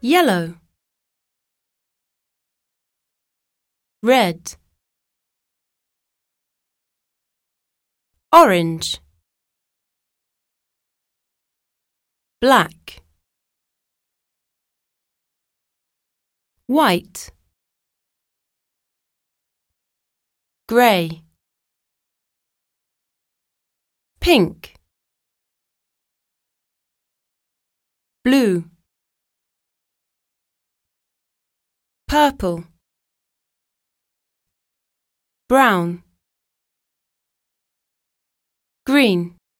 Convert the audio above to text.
yellow, red, orange, black, white, grey, pink, blue, purple, brown, green.